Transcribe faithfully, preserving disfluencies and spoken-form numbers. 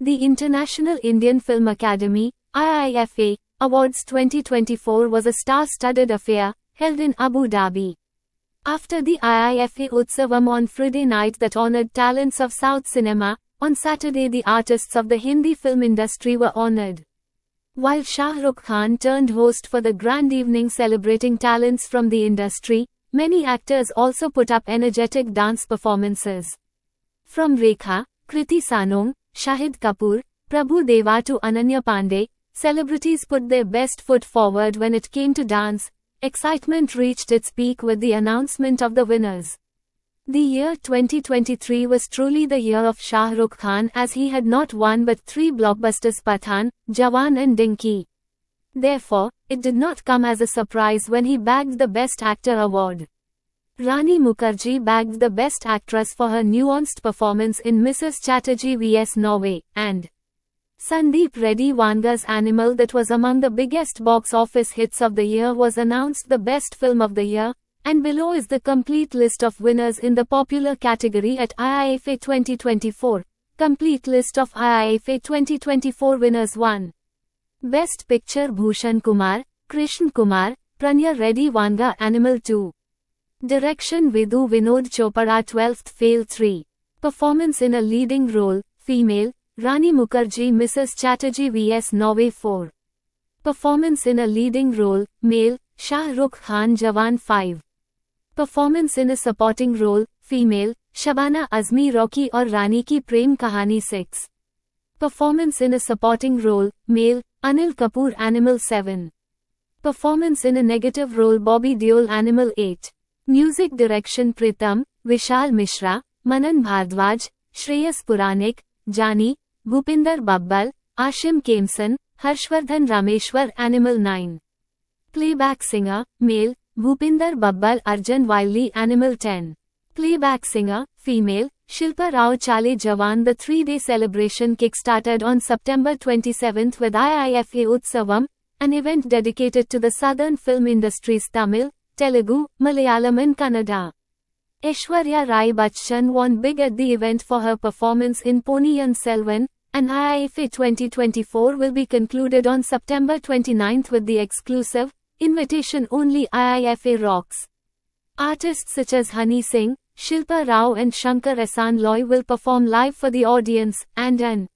The International Indian Film Academy (I I F A) Awards twenty twenty-four was a star-studded affair, held in Abu Dhabi. After the I I F A Utsavam on Friday night that honored talents of South cinema, on Saturday the artists of the Hindi film industry were honored. While Shah Rukh Khan turned host for the grand evening celebrating talents from the industry, many actors also put up energetic dance performances. From Rekha, Kriti Sanong, Shahid Kapoor, Prabhu Deva to Ananya Pandey, celebrities put their best foot forward when it came to dance. Excitement reached its peak with the announcement of the winners. The year twenty twenty-three was truly the year of Shah Rukh Khan, as he had not one but three blockbusters: Pathaan, Jawan and Dinky. Therefore, it did not come as a surprise when he bagged the Best Actor award. Rani Mukherjee bagged the Best Actress for her nuanced performance in Missus Chatterjee versus Norway, and Sandeep Reddy Vanga's Animal, that was among the biggest box office hits of the year, was announced the Best Film of the Year. And below is the complete list of winners in the popular category at I I F A twenty twenty-four. Complete list of I I F A twenty twenty-four winners: one. Best Picture Bhushan Kumar, Krishn Kumar, Pranya Reddy Vanga Animal. two. Direction Vidhu Vinod Chopra twelfth Fail. three. Performance in a leading role, female, Rani Mukherjee Missus Chatterjee versus Norway. four. Performance in a leading role, male, Shah Rukh Khan Jawan. five. Performance in a supporting role, female, Shabana Azmi Rocky और रानी की प्रेम कहानी. six. Performance in a supporting role, male, Anil Kapoor Animal. seven. Performance in a negative role, Bobby Deol Animal. eight. Music direction Pritam, Vishal Mishra, Manan Bhardwaj, Shreyas Puranik, Jani, Bhupinder Babbal, Ashim Kemsan, Harshvardhan Rameshwar Animal. nine. Playback singer, male, Bhupinder Babbal Arjun Wiley Animal. ten. Playback singer, female, Shilpa Rao Chale Jawan. The three-day celebration kick-started on September twenty-seventh with I I F A Utsavam, an event dedicated to the southern film industry's Tamil, Telugu, Malayalam and Kannada. Aishwarya Rai Bachchan won big at the event for her performance in Ponniyin Selvan, and I I F A twenty twenty-four will be concluded on September twenty-ninth with the exclusive, invitation-only I I F A Rocks. Artists such as Honey Singh, Shilpa Rao and Shankar Ehsaan Loy will perform live for the audience, and an